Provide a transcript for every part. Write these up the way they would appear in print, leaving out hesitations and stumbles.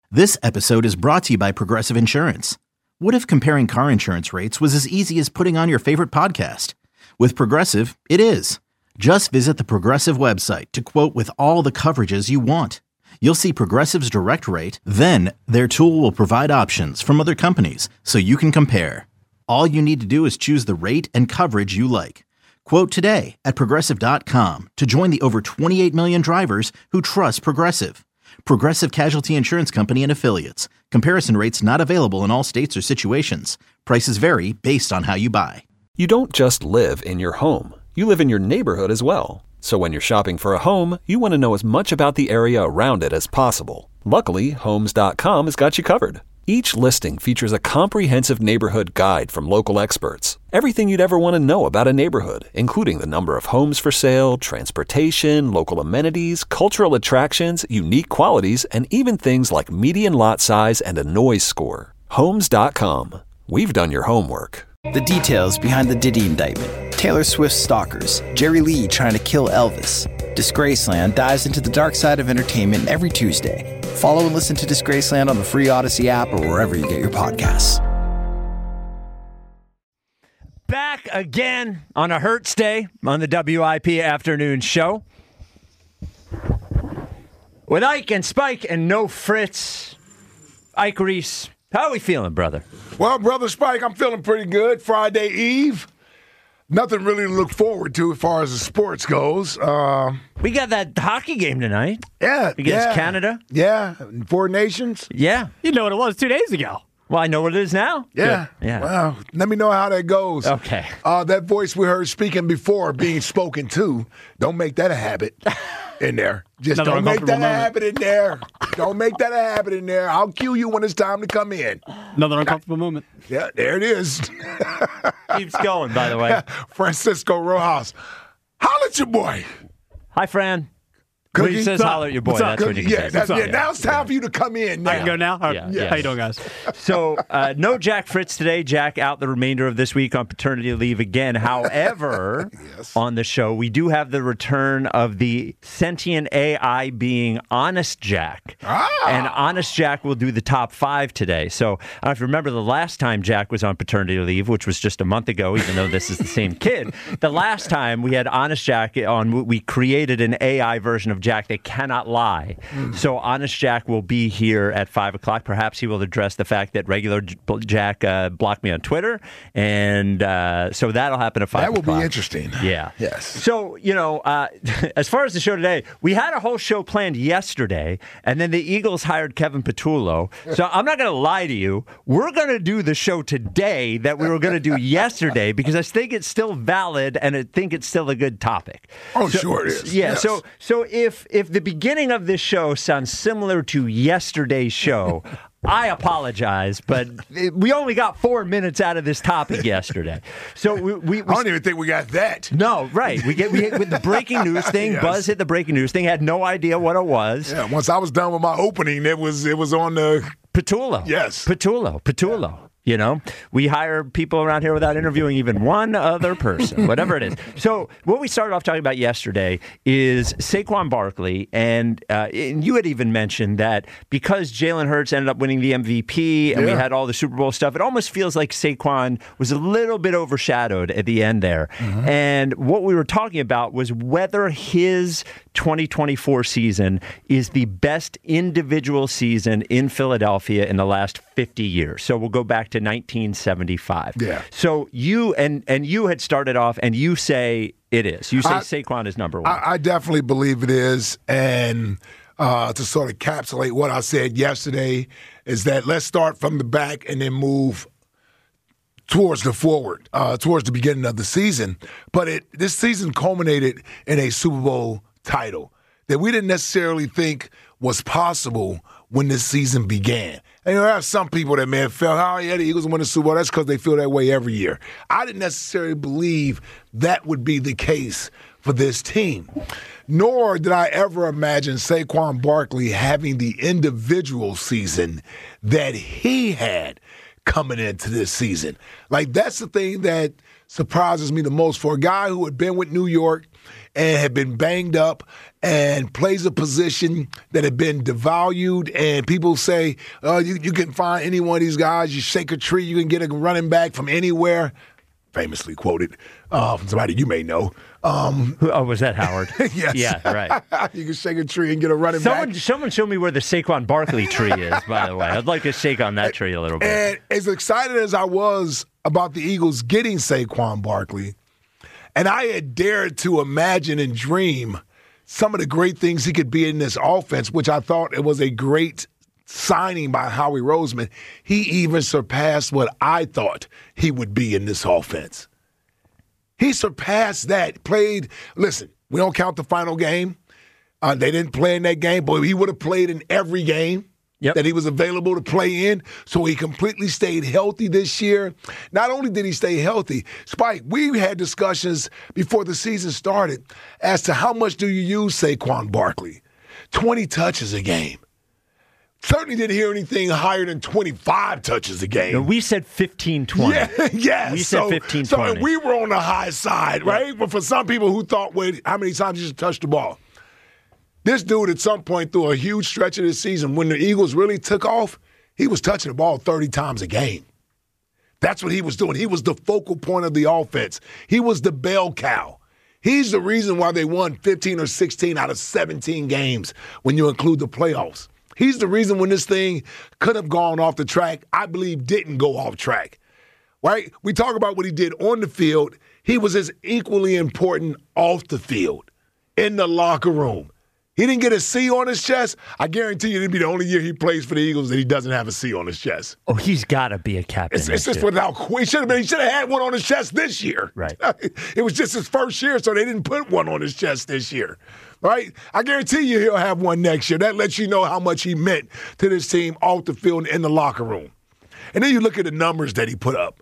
This episode is brought to you by Progressive Insurance. What if comparing car insurance rates was as easy as putting on your favorite podcast? With Progressive, it is. Just visit the Progressive website to quote with all the coverages you want. You'll see Progressive's direct rate, then their tool will provide options from other companies so you can compare. All you need to do is choose the rate and coverage you like. Quote today at Progressive.com to join the over 28 million drivers who trust Progressive. Progressive Casualty Insurance Company and Affiliates. Comparison rates not available in all states or situations. Prices vary based on how you buy. You don't just live in your home. You live in your neighborhood as well. So when you're shopping for a home, you want to know as much about the area around it as possible. Luckily, Homes.com has got you covered. Each listing features a comprehensive neighborhood guide from local experts. Everything you'd ever want to know about a neighborhood, including the number of homes for sale, transportation, local amenities, cultural attractions, unique qualities, and even things like median lot size and a noise score. Homes.com. We've done your homework. The details behind the Diddy indictment, Taylor Swift's stalkers, Jerry Lee trying to kill Elvis. Disgraceland dives into the dark side of entertainment every Tuesday. Follow and listen to Disgraceland on the free Odyssey app or wherever you get your podcasts. Back again on a Hertz Day on the WIP Afternoon Show. With Ike and Spike and no Fritz. Ike Reese, how are we feeling, brother? Well, Brother Spike, I'm feeling pretty good. Friday Eve. Nothing really to look forward to as far as the sports goes. We got that hockey game tonight. Yeah. Against Canada. Yeah. 4 nations. Yeah. You know what it was 2 days ago. Well, I know what it is now. Yeah. Good. Yeah. Well, let me know how that goes. Okay. That voice we heard speaking before being spoken to, don't make that a habit in there. Just Another don't make that uncomfortable a habit in there. Don't make that a habit in there. I'll cue you when it's time to come in. Another uncomfortable moment. Yeah, there it is. Keeps going, by the way. Francisco Rojas. Holla at your boy. Hi, Fran. Cookie? When he says holler at your boy, What's up, that's when you can Yeah, say it. now it's time for you to come in now. I can go now? All right. Yeah. How you doing, guys? So, no Jack Fritz today. Jack out the remainder of this week on paternity leave again. However, on the show, we do have the return of the sentient AI being Honest Jack. And Honest Jack will do the top 5 today. So, I don't know if you remember the last time Jack was on paternity leave, which was just a month ago, even though this is the same kid. The last time we had Honest Jack on, we created an AI version of Jack that cannot lie. So Honest Jack will be here at 5 o'clock. Perhaps he will address the fact that regular Jack blocked me on Twitter. And so that'll happen at 5 o'clock. That will be interesting. Yeah. Yes. So, as far as the show today, we had a whole show planned yesterday, and then the Eagles hired Kevin Patullo. So I'm not going to lie to you. We're going to do the show today that we were going to do yesterday because I think it's still valid and I think it's still a good topic. Oh, sure it is. Yeah. Yes. So if the beginning of this show sounds similar to yesterday's show, I apologize, but we only got 4 minutes out of this topic yesterday. So we I don't even think we got that. no, right. We with the breaking news thing. Yes. Buzz hit the breaking news thing. Had no idea what it was. Yeah, once I was done with my opening, it was on the Patullo. Yes. Patullo. We hire people around here without interviewing even one other person, whatever it is. So what we started off talking about yesterday is Saquon Barkley, and you had even mentioned that because Jalen Hurts ended up winning the MVP and we had all the Super Bowl stuff, it almost feels like Saquon was a little bit overshadowed at the end there. And what we were talking about was whether his 2024 season is the best individual season in Philadelphia in the last 50 years. So we'll go back to 1975. Yeah. So you and you had started off and you say it is. You say Saquon is number one. I definitely believe it is. And to sort of encapsulate what I said yesterday is that let's start from the back and then move towards the forward, towards the beginning of the season. But this season culminated in a Super Bowl title that we didn't necessarily think was possible when this season began. And there are some people that may have felt, oh, yeah, the Eagles win the Super Bowl. That's because they feel that way every year. I didn't necessarily believe that would be the case for this team. Nor did I ever imagine Saquon Barkley having the individual season that he had, coming into this season. Like, that's the thing that surprises me the most for a guy who had been with New York and had been banged up and plays a position that had been devalued. And people say, you can find any one of these guys. You shake a tree, you can get a running back from anywhere. Famously quoted from somebody you may know. Was that Howard? Yes. Yeah, right. You can shake a tree and get a running back. Someone show me where the Saquon Barkley tree is, by the way. I'd like to shake on that tree a little bit. And as excited as I was about the Eagles getting Saquon Barkley, and I had dared to imagine and dream some of the great things he could be in this offense, which I thought it was a great signing by Howie Roseman, he even surpassed what I thought he would be in this offense. He surpassed that. Listen, we don't count the final game. They didn't play in that game, but he would have played in every game that he was available to play in. So he completely stayed healthy this year. Not only did he stay healthy, Spike, we had discussions before the season started as to how much do you use Saquon Barkley? 20 touches a game. Certainly didn't hear anything higher than 25 touches a game. No, we said 15-20. Yeah. We said 15-20. So we were on the high side, right? But for some people who thought, wait, how many times you should touch the ball? This dude at some point through a huge stretch of this season, when the Eagles really took off, he was touching the ball 30 times a game. That's what he was doing. He was the focal point of the offense. He was the bell cow. He's the reason why they won 15 or 16 out of 17 games when you include the playoffs. He's the reason when this thing could have gone off the track, I believe didn't go off track, right? We talk about what he did on the field. He was as equally important off the field, in the locker room. He didn't get a C on his chest. I guarantee you it'd be the only year he plays for the Eagles that he doesn't have a C on his chest. Oh, he's got to be a captain. It's just without he should have had one on his chest this year. Right. It was just his first year, so they didn't put one on his chest this year. Right? I guarantee you he'll have one next year. That lets you know how much he meant to this team off the field and in the locker room. And then you look at the numbers that he put up.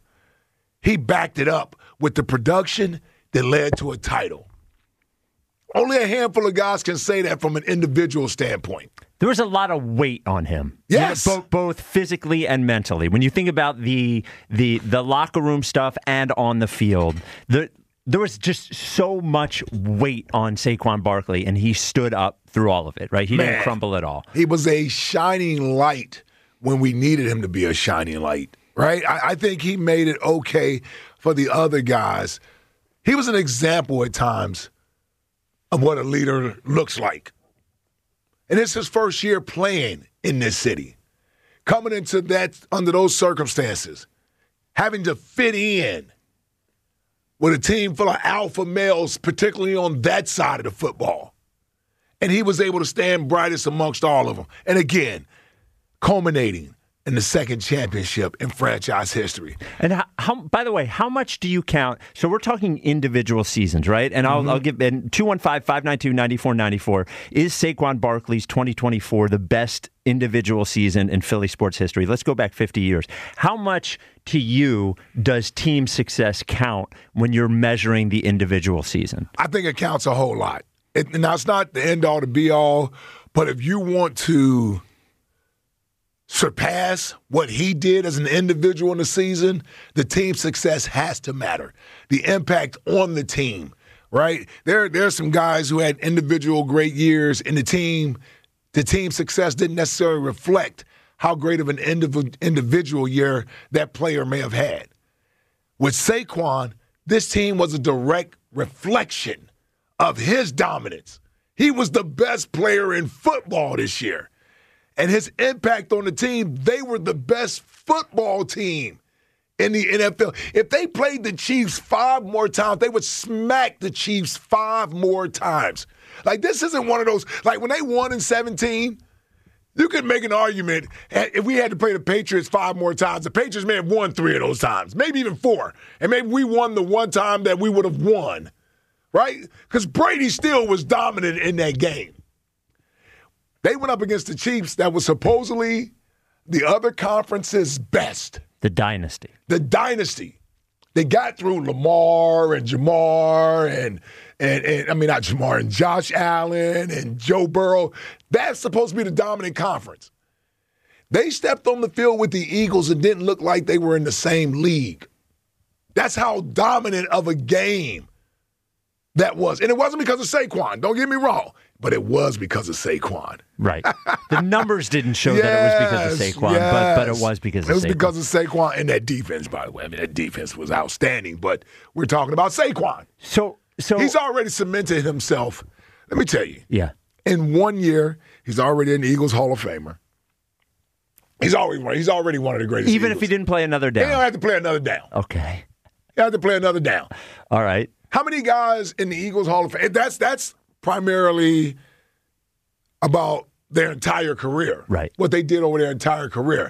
He backed it up with the production that led to a title. Only a handful of guys can say that from an individual standpoint. There was a lot of weight on him. Yes. Both physically and mentally. When you think about the locker room stuff and on the field, there was just so much weight on Saquon Barkley, and he stood up through all of it, right? He didn't crumble at all. He was a shining light when we needed him to be a shining light, right? I think he made it okay for the other guys. He was an example at times of what a leader looks like. And it's his first year playing in this city. Coming into that under those circumstances, having to fit in with a team full of alpha males, particularly on that side of the football. And he was able to stand brightest amongst all of them. And again, culminating in the second championship in franchise history. And by the way, how much do you count? So we're talking individual seasons, right? And I'll give 215-592-9494. Is Saquon Barkley's 2024 the best individual season in Philly sports history? Let's go back 50 years. How much to you does team success count when you're measuring the individual season? I think it counts a whole lot. Now, it's not the end-all to be-all, but if you want to surpass what he did as an individual in the season, the team success has to matter. The impact on the team, right? There's some guys who had individual great years, and the team success didn't necessarily reflect how great of an individual year that player may have had. With Saquon, this team was a direct reflection of his dominance. He was the best player in football this year. And his impact on the team, they were the best football team in the NFL. If they played the Chiefs 5 more times, they would smack the Chiefs 5 more times. Like, this isn't one of those, like when they won in 17, you could make an argument if we had to play the Patriots 5 more times, the Patriots may have won 3 of those times, maybe even 4. And maybe we won the one time that we would have won, right? Because Brady still was dominant in that game. They went up against the Chiefs that was supposedly the other conference's best. The dynasty. The dynasty. They got through Lamar and Jamar and not Jamar, and Josh Allen and Joe Burrow. That's supposed to be the dominant conference. They stepped on the field with the Eagles and didn't look like they were in the same league. That's how dominant of a game that was. And it wasn't because of Saquon. Don't get me wrong. But it was because of Saquon. Right. The numbers didn't show that it was because of Saquon, but it was because of Saquon. It was because of Saquon and that defense, by the way. I mean, that defense was outstanding, but we're talking about Saquon. So he's already cemented himself. Let me tell you. Yeah. In 1 year, he's already an Eagles Hall of Famer. He's already one of the greatest Even Eagles. if he didn't play another down? He don't have to play another down. Okay. He have to play another down. All right. How many guys in the Eagles Hall of Fame? That's primarily about their entire career. Right. What they did over their entire career.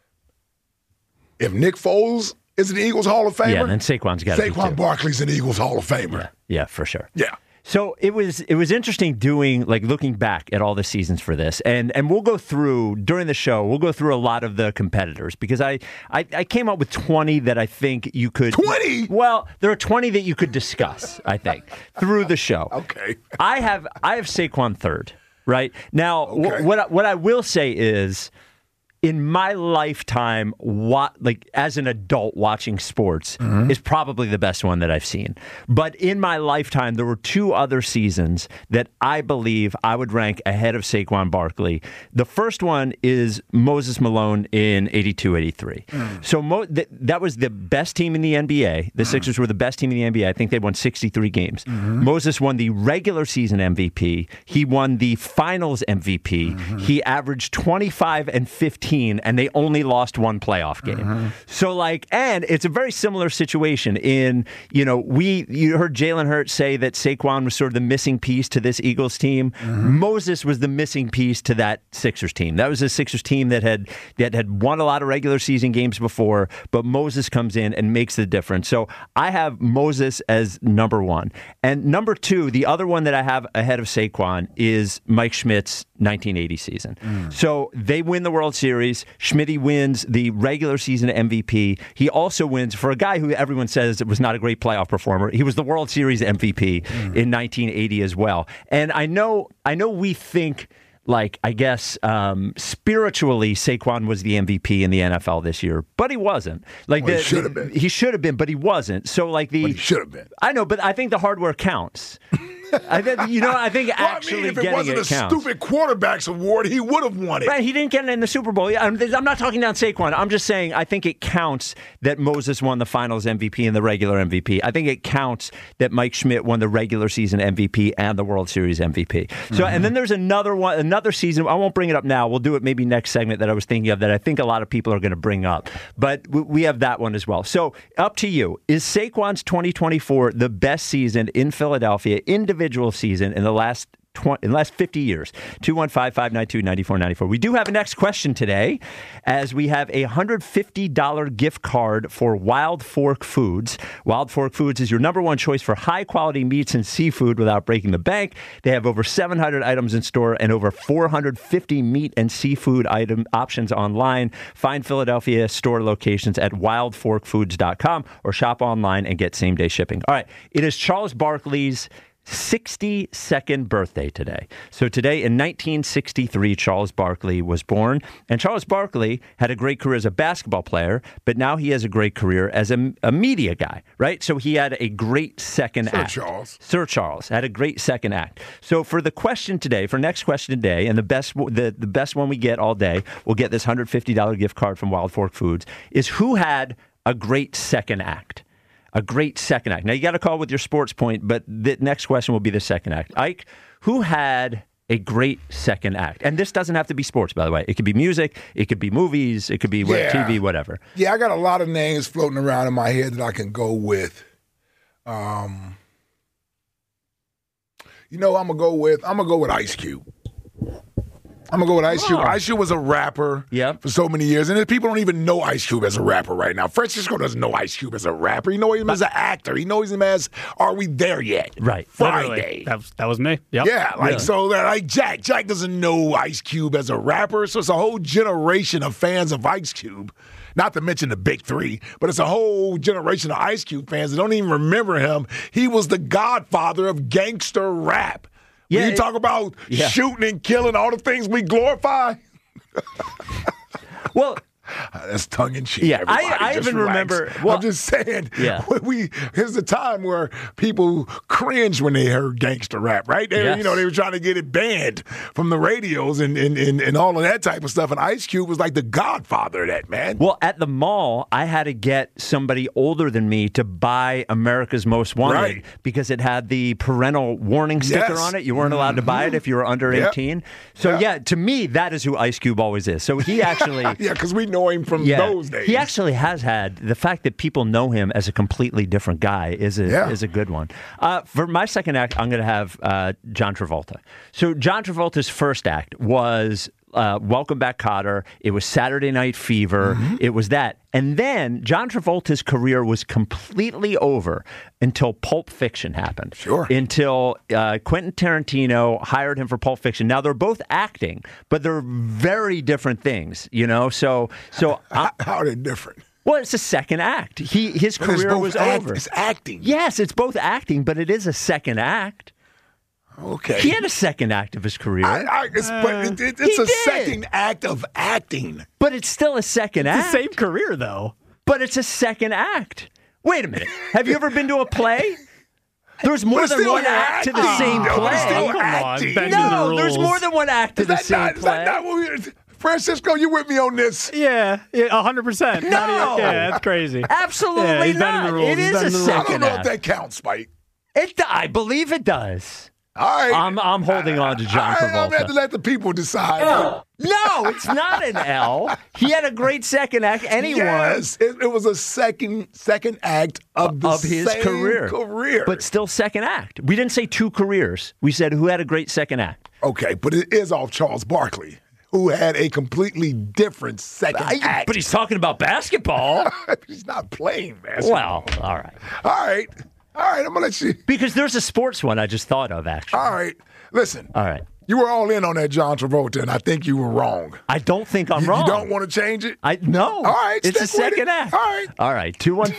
If Nick Foles is an Eagles Hall of Famer, yeah, then Saquon's got to be too. Saquon Barkley's an Eagles Hall of Famer. Yeah, for sure. Yeah. So it was interesting looking back at all the seasons for this, and we'll go through during the show. We'll go through a lot of the competitors because I came up with 20 that I think you could 20. Well, there are 20 that you could discuss. I think through the show. Okay. I have Saquon third. Right now, okay. What I will say is, in my lifetime, as an adult watching sports is probably the best one that I've seen. But in my lifetime, there were two other seasons that I believe I would rank ahead of Saquon Barkley. The first one is Moses Malone in 82-83. So that was the best team in the NBA. The Sixers were the best team in the NBA. I think they won 63 games. Moses won the regular season MVP. He won the finals MVP. He averaged 25 and 15. And they only lost one playoff game. So and it's a very similar situation in, you heard Jalen Hurts say that Saquon was sort of the missing piece to this Eagles team. Moses was the missing piece to that Sixers team. That was a Sixers team that had won a lot of regular season games before, but Moses comes in and makes the difference. So I have Moses as number one. And number two, the other one that I have ahead of Saquon is Mike Schmidt's 1980 season. So they win the World Series. Schmitty wins the regular season MVP. He also wins, for a guy who everyone says was not a great playoff performer, he was the World Series MVP in 1980 as well. And I know we think, spiritually, Saquon was the MVP in the NFL this year, but he wasn't. He should have been. He should have been, but he wasn't. So, But he should have been. I know, but I think the hard work counts. I think actually if it getting wasn't it counts. Stupid quarterbacks award, he would have won it. Right, he didn't get it in the Super Bowl. I'm not talking down Saquon. I'm just saying I think it counts that Moses won the Finals MVP and the regular MVP. I think it counts that Mike Schmidt won the regular season MVP and the World Series MVP. So, and then there's another season. I won't bring it up now. We'll do it maybe next segment that I was thinking of that I think a lot of people are going to bring up. But we have that one as well. So up to you. Is Saquon's 2024 the best season in Philadelphia, individual season in the last 50 years? 215-592-9494. We do have a next question today, as we have a $150 gift card for Wild Fork Foods. Wild Fork Foods is your number one choice for high-quality meats and seafood without breaking the bank. They have over 700 items in store and over 450 meat and seafood item options online. Find Philadelphia store locations at wildforkfoods.com or shop online and get same-day shipping. All right, it is Charles Barkley's 62nd birthday today. So today in 1963, Charles Barkley was born. And Charles Barkley had a great career as a basketball player, but now he has a great career as a media guy, right? So he had a great second act. Sir Charles had a great second act. So for the question today, for next question today, and the best one we get all day, we'll get this $150 gift card from Wild Fork Foods, is who had a great second act? A great second act. Now, you got to call with your sports point, but the next question will be the second act. Ike, who had a great second act? And this doesn't have to be sports, by the way. It could be music. It could be movies. It could be TV, whatever. Yeah, I got a lot of names floating around in my head that I can go with. I'm gonna go with Ice Cube. I'm going to go with Ice Cube. Ice Cube was a rapper for so many years. And people don't even know Ice Cube as a rapper right now. Francisco doesn't know Ice Cube as a rapper. He knows him as an actor. He knows him as Are We There Yet? Right. Friday. That was me. Yep. Yeah, Jack. Jack doesn't know Ice Cube as a rapper. So it's a whole generation of fans of Ice Cube. Not to mention the big three, but it's a whole generation of Ice Cube fans that don't even remember him. He was the godfather of gangster rap. When you talk about shooting and killing, all the things we glorify. Well, that's tongue in cheek. Yeah, everybody. I Just even relax. remember. Well, I'm just saying. Yeah. Here's a time where people cringe when they heard gangster rap, right? Yes. They were trying to get it banned from the radios and all of that type of stuff. And Ice Cube was like the godfather of that, man. Well, at the mall, I had to get somebody older than me to buy America's Most Wanted Right. because it had the parental warning sticker Yes. on it. You weren't allowed to buy it if you were under Yep. 18. So, Yep. yeah, to me, that is who Ice Cube always is. So he actually... Yeah, because we know him from those days. He actually has had the fact that people know him as a completely different guy is a good one. For my second act, I'm going to have John Travolta. So John Travolta's first act was Welcome Back, Kotter. It was Saturday Night Fever. Mm-hmm. It was that. And then John Travolta's career was completely over until Pulp Fiction happened. Sure. Until Quentin Tarantino hired him for Pulp Fiction. Now, they're both acting, but they're very different things, you know? So How are they different? well, it's a second act. His But it's career both was act- over. It's acting. Yes, it's both acting, but it is a second act. Okay. He had a second act of his career, It's He a did. second act of acting. but it's still a second It's act. the same career, though. But it's a second act. Wait a minute. Have you ever been to a play? There's more But it's than still one act to the acting, same though. It's still play. Come on, acting. bend to the No, there's rules. more than one act to Is the that same not, is play. that not what we... Francisco, you with me on this? Yeah, 100%. No. Yeah, that's crazy. Absolutely Yeah, he's bending not. the rules. It He's is a bending the rules. I don't second know act. if that counts, Spike. I believe it does. All right. I'm holding on to John I'm going to have Travolta. to let the people decide. No, it's not an L. He had a great second act. Anyone Yes, it was a second act of his same career. But still second act. We didn't say two careers. We said who had a great second act. Okay, but it is off Charles Barkley, who had a completely different second act. But he's talking about basketball. He's not playing basketball. Well, all right. All right, I'm going to let you. Because there's a sports one I just thought of, actually. All right, listen. All right. You were all in on that John Travolta, and I think you were wrong. I don't think I'm wrong. You don't want to change it? No. All right, It's a stick with second it. act. All right. All right.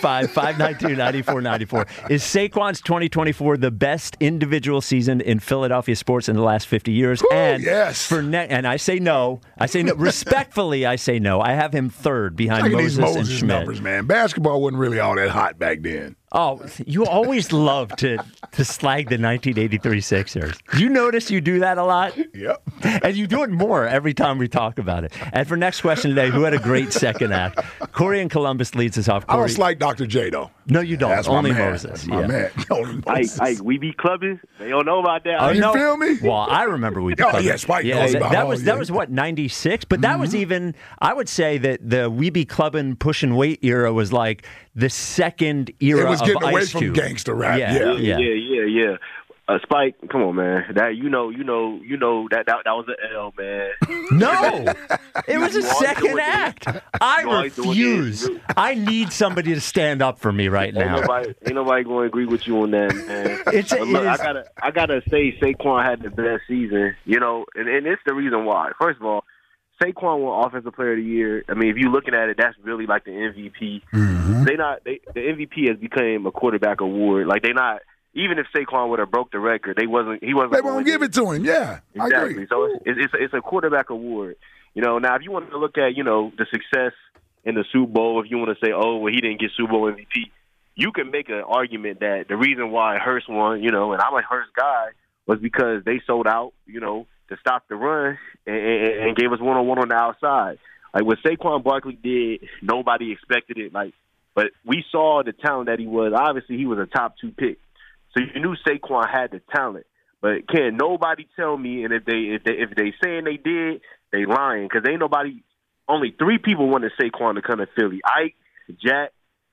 215-592-9494. Is Saquon's 2024 the best individual season in Philadelphia sports in the last 50 years? Ooh, and yes. and I say no. Respectfully, I say no. I have him third behind Look at these Moses and Moses Schmidt. numbers, man. Basketball wasn't really all that hot back then. Oh, you always love to slag the 1983 Sixers. You notice you do that a lot? Yep. And you do it more every time we talk about it. And for next question today, who had a great second act? Corey in Columbus leads us off. I Corey, don't like Dr. J, though. no, you don't. That's Only my man. Moses. That's my man. Only Moses. Hey, we be clubbing. They don't know about that. Oh, You no. feel me? Well, I remember we. Oh, yeah, Spike knows about that all was that. that was what 96, but that was even. I would say that the We Be Clubbing pushing weight era was like the second era It was of getting away Ice from Cube. gangster rap. Yeah. Yeah. Spike, come on, man. That you know that was an L, man. No, it was a You always second doing act. this. I You always doing refuse. this. I need somebody to stand up for me right now. Ain't nobody going to agree with you on that, man. It's But look, it is- I gotta say Saquon had the best season, you know, and it's the reason why. First of all, Saquon won Offensive Player of the Year. I mean, if you're looking at it, that's really like the MVP. The MVP has become a quarterback award. Like even if Saquon would have broke the record, he wasn't. They gonna won't win give it to him. Yeah, I Exactly. agree. So it's a quarterback award. You know, now if you want to look at, you know, the success in the Super Bowl, if you want to say, oh, well, he didn't get Super Bowl MVP, you can make an argument that the reason why Hurst won, you know, and I'm a Hurst guy, was because they sold out, you know, to stop the run and gave us one-on-one on the outside. Like what Saquon Barkley did, nobody expected it. But we saw the talent that he was. Obviously, he was a top 2 pick. So you knew Saquon had the talent. But can nobody tell me? And if they saying they did, they lying, because ain't nobody. Only 3 people wanted Saquon to come to Philly: Ike, Jack,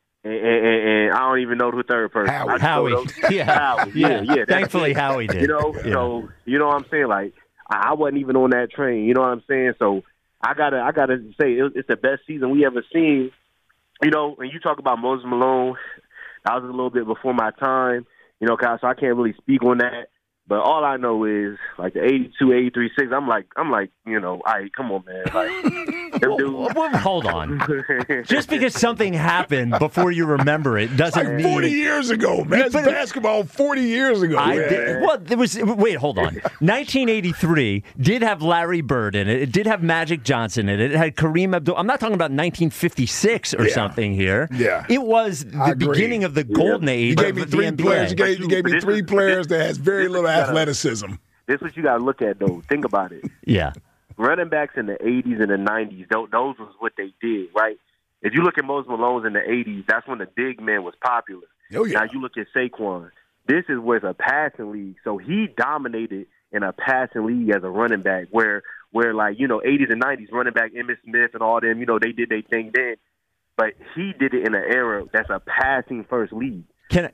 and I don't even know the third person. Howie. I just know those- Howie. Yeah. That's Thankfully, it. Howie did. You know, so you know what I'm saying. Like I wasn't even on that train. You know what I'm saying. So I gotta say it's the best season we ever seen. You know, when you talk about Moses Malone, that was a little bit before my time. You know, so I can't really speak on that. But all I know is like the 82, 83, 6. I'm like, you know, all right, come on, man. Like, them dudes. Well, hold on. Just because something happened before you remember it doesn't Like mean 40 years ago, man. It's basketball 40 years ago. Wait, hold on. 1983 did have Larry Bird in it. It did have Magic Johnson in it. It had Kareem Abdul. I'm not talking about 1956 or something here. Yeah. It was the beginning of the golden age. You gave me of three the players. NBA. You gave me three players that has very little athleticism. This is what you got to look at, though. Think about it. Yeah. Running backs in the 80s and the 90s, those was what they did, right? If you look at Moses Malone in the 80s, that's when the big man was popular. Oh, yeah. Now you look at Saquon. This is where it's a passing league. So he dominated in a passing league as a running back where like, you know, 80s and 90s, running back Emmitt Smith and all them, you know, they did their thing then. But he did it in an era that's a passing first league. Can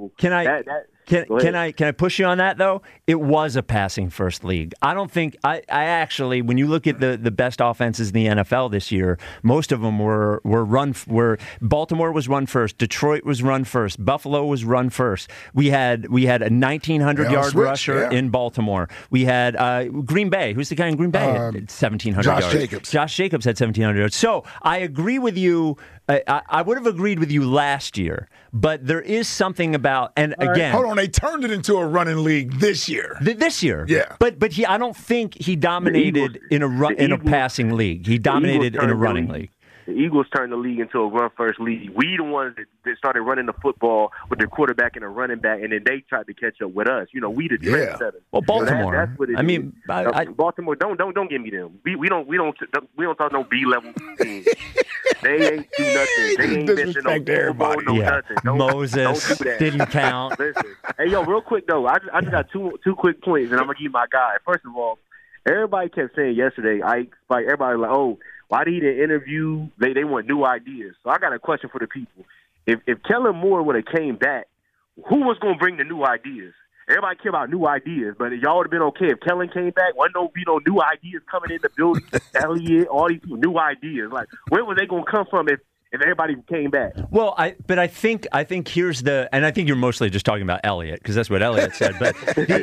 I push you on that though? It was a passing first league. I don't think I actually, when you look at the best offenses in the NFL this year, most of them were Baltimore was run first, Detroit was run first, Buffalo was run first. We had a 1,900-yard rusher in Baltimore. We had Green Bay. Who's the guy in Green Bay? 1,700 yards. Josh Jacobs had 1,700 yards. So I agree with you. I would have agreed with you last year, but there is something about, and again, hold on, they turned it into a running league this year. This year, yeah. But I don't think he dominated in a passing league. He dominated in a running league. The Eagles turned the league into a run-first league. We the ones that started running the football with the quarterback and a running back, and then they tried to catch up with us. You know, we the trendsetters. Well, Baltimore. So that's what it is. Baltimore. Don't give me them. We don't talk no B-level teams. They ain't do nothing. They ain't missing no everybody. Nothing. Moses didn't count. Listen. Hey, yo, real quick though, I just got two quick points, and I'm gonna give you my guy. First of all, everybody kept saying yesterday, everybody like, oh, why did he didn't interview? They want new ideas. So I got a question for the people. If Kellen Moore would have came back, who was going to bring the new ideas? Everybody care about new ideas, but y'all would have been okay if Kellen came back. Wasn't no new ideas coming in the building. Elliott, all these new ideas. Like, where was they going to come from if everybody came back? Well, I think here's and I think you're mostly just talking about Elliott because that's what Elliott said. But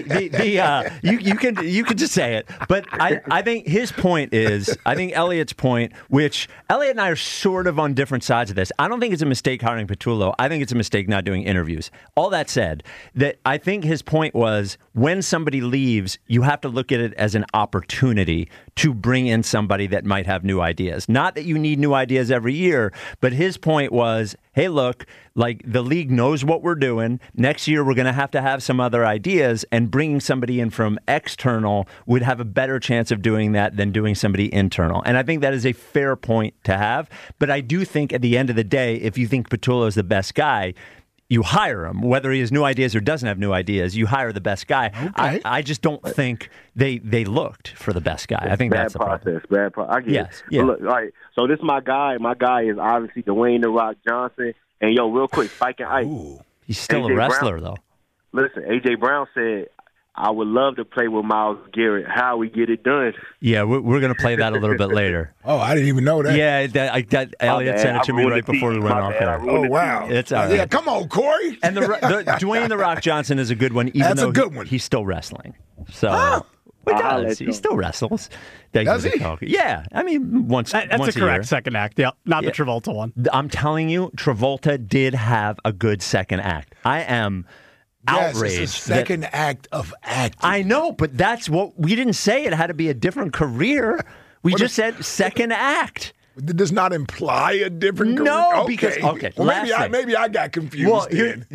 you can just say it. But I think his point is, I think Elliott's point, which Elliott and I are sort of on different sides of this. I don't think it's a mistake hiring Patullo. I think it's a mistake not doing interviews. All that said, that I think his point was when somebody leaves, you have to look at it as an opportunity to bring in somebody that might have new ideas. Not that you need new ideas every year. But his point was, hey, look, like the league knows what we're doing. Next year, we're going to have some other ideas, and bringing somebody in from external would have a better chance of doing that than doing somebody internal. And I think that is a fair point to have. But I do think at the end of the day, if you think Patullo is the best guy, you hire him, whether he has new ideas or doesn't have new ideas. You hire the best guy. Okay. I just don't think they looked for the best guy. I think that's the problem. Bad process. I get it. Yeah. Look, all right. So this is my guy. My guy is obviously Dwayne "The Rock" Johnson. And yo, real quick, Spike and Ike. Ooh, he's still a wrestler though. Listen, A.J. Brown said, I would love to play with Myles Garrett. How we get it done? Yeah, we're going to play that a little bit later. Oh, I didn't even know that. Yeah, Elliott sent it to me right before we went off there. Oh, wow. It's all right. Yeah, come on, Corey. And the Dwayne "The Rock" Johnson is a good one, even though he's still wrestling. So he still wrestles. Does he? Yeah, I mean, once That's once a correct second act. Yeah, not the Travolta one. I'm telling you, Travolta did have a good second act. I am outraged. It's a second act of acting. I know, but that's what we didn't say. It had to be a different career. We just said second act. It does not imply a different career. No, because well, maybe I got confused. Well,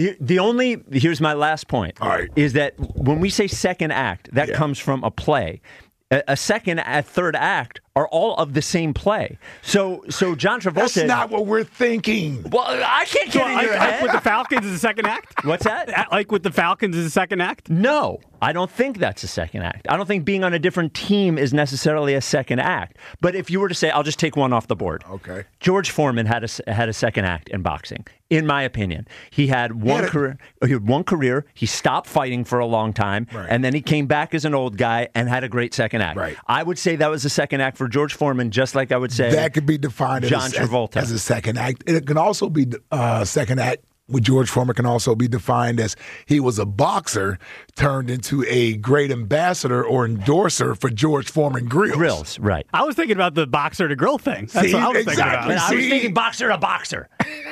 here's my last point. All right. Is that when we say second act, that comes from a play. A second, a third act are all of the same play. So John Travolta. That's not what we're thinking. Well, I can't get in your head. Like with the Falcons is a second act? What's that? Like with the Falcons is a second act? No, I don't think that's a second act. I don't think being on a different team is necessarily a second act. But if you were to say, I'll just take one off the board. Okay. George Foreman had a second act in boxing, in my opinion. He had one career. He stopped fighting for a long time, and then he came back as an old guy and had a great second act. Right. I would say that was a second act for George Foreman, just like I would say that could be defined John Travolta as a second act. It can also be second act with George Foreman can also be defined as he was a boxer turned into a great ambassador or endorser for George Foreman Grills. Grills, right. I was thinking about the boxer to grill thing. That's what I was thinking about. I was thinking boxer to boxer.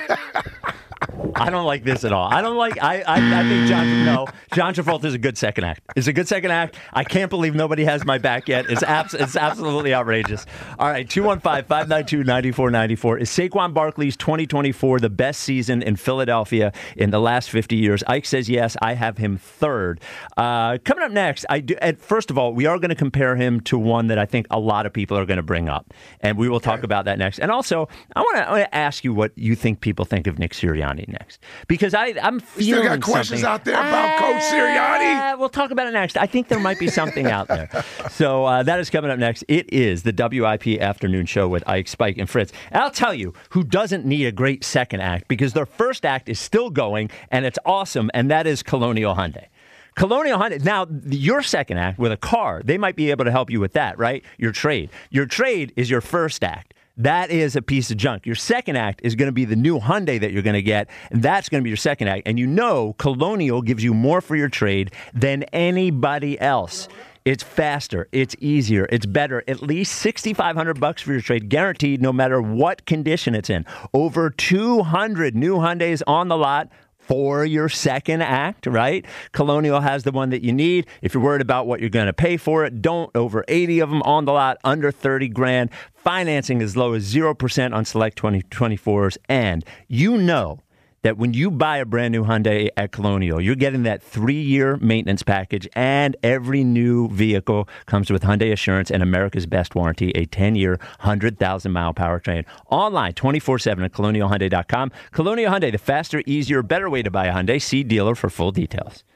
I don't like this at all. I don't like. I think John Travolta is a good second act. It's a good second act. I can't believe nobody has my back yet. It's absolutely outrageous. All right, 215-592-9494. Is Saquon Barkley's 2024 the best season in Philadelphia in the last 50 years? Ike says yes. I have him third. Coming up next, first of all, we are going to compare him to one that I think a lot of people are going to bring up, and we will talk about that next. And also, I want to ask you what you think people think of Nick Sirianni next, because I'm feeling you still got questions out there about Coach Sirianni? We'll talk about it next. I think there might be something out there. So that is coming up next. It is the WIP Afternoon Show with Ike, Spike, and Fritz. And I'll tell you who doesn't need a great second act, because their first act is still going, and it's awesome, and that is Colonial Hyundai. Colonial Hyundai. Now, your second act with a car, they might be able to help you with that, right? Your trade. Your trade is your first act. That is a piece of junk. Your second act is going to be the new Hyundai that you're going to get, and that's going to be your second act. And you know Colonial gives you more for your trade than anybody else. It's faster, it's easier, it's better. At least $6,500 for your trade, guaranteed, no matter what condition it's in. Over 200 new Hyundais on the lot for your second act, right? Colonial has the one that you need. If you're worried about what you're going to pay for it, don't. Over 80 of them on the lot, under 30 grand. Financing as low as 0% on select 2024s. And you know that when you buy a brand new Hyundai at Colonial, you're getting that 3-year maintenance package, and every new vehicle comes with Hyundai Assurance and America's Best Warranty, a 10-year, 100,000-mile powertrain. Online, 24/7 at colonialhyundai.com. Colonial Hyundai, the faster, easier, better way to buy a Hyundai. See dealer for full details.